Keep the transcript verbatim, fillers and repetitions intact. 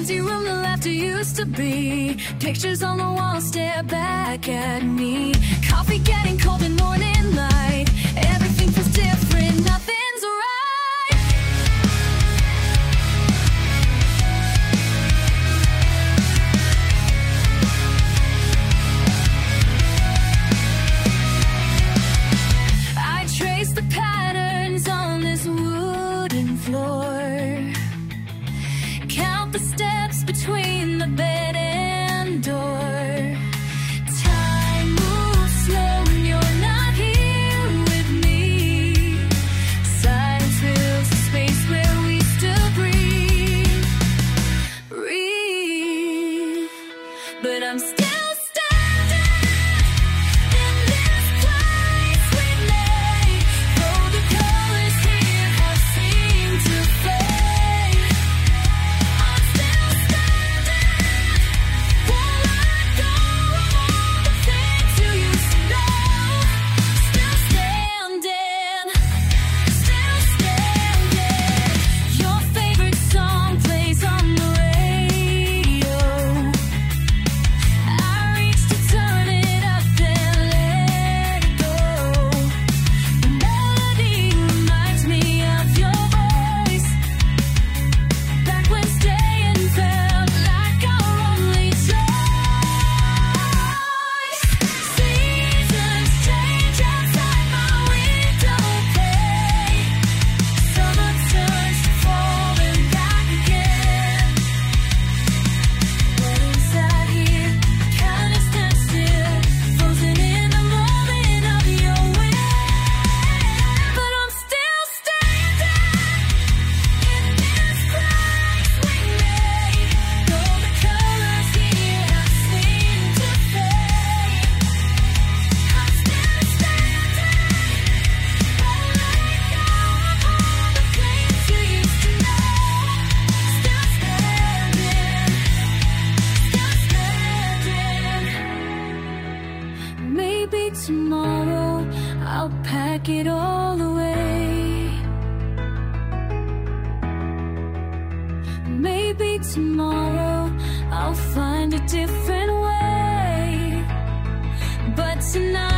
Empty room, the laughter used to be. Pictures on the wall stare back at me. Coffee getting cold in morning light. Everything feels different, nothing's right. I trace the patterns on this wooden floor. Count the steps between the bed and door. Time moves slow and you're not here with me. Silence fills the space where we still breathe. Breathe. But I'm still tomorrow I'll pack it all away. Maybe tomorrow I'll find a different way. But tonight